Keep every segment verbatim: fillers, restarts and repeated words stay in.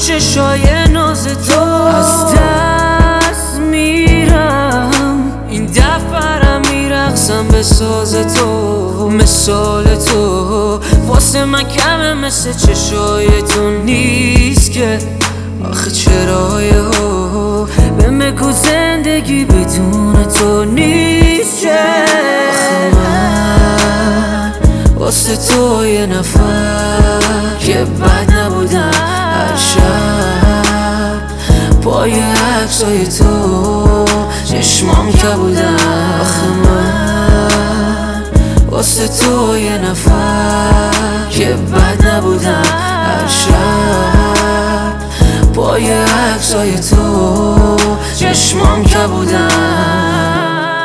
چشای ناز تو از دست میرم، این دفعه میرقصم به ساز تو. مثال تو واسه من کمه، مثل چشای تو نیست که. آخه چرا یهو بهم بگو زندگی بدون تو نیست چه؟ آخه من واسه تو یه نفر که بد نبودم، هر شب پای عکسای تو چشمام که بودم. آخه من واسه تو یه نفر که بد نبودم، هر شب پای عکسای تو چشمام که بودن.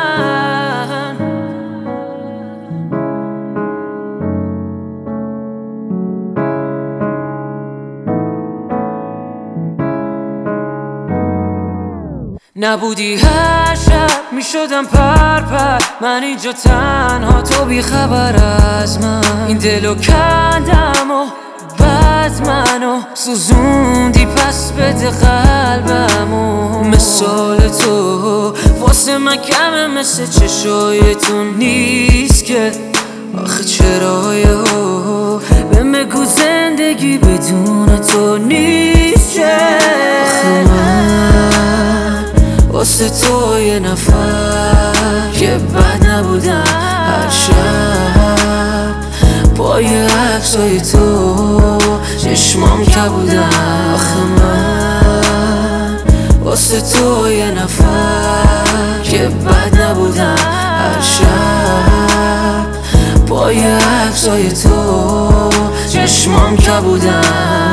نبودی هر شب میشدم پر پر، من اینجا تنها تو بی خبر از من. این دلو کندم و بعد منو سوزوندی، پس بده قلبمو. مثال تو واسه من کمه، مثل چشای تو نیست که. آخه چرا یهو بهم بگو زندگی بدون تو نیست چه؟ آخه من واسه تو یه نفر که بد نبودم، هر شب پای عکسای تو چشمام که بودم. آخه من واسه تو یه نفر که بد نبودم، هر شب پای عکسای تو چشمام که بودم.